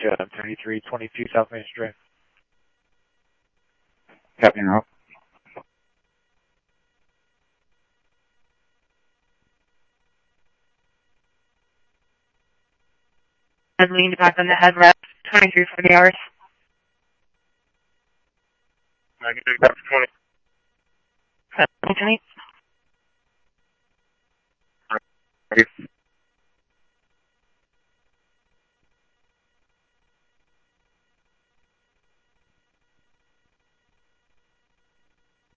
3322 South Main Street. Captain Route. I'd leaned back on the headrest, 2340 hours. Negative, after 20. 20. Ready.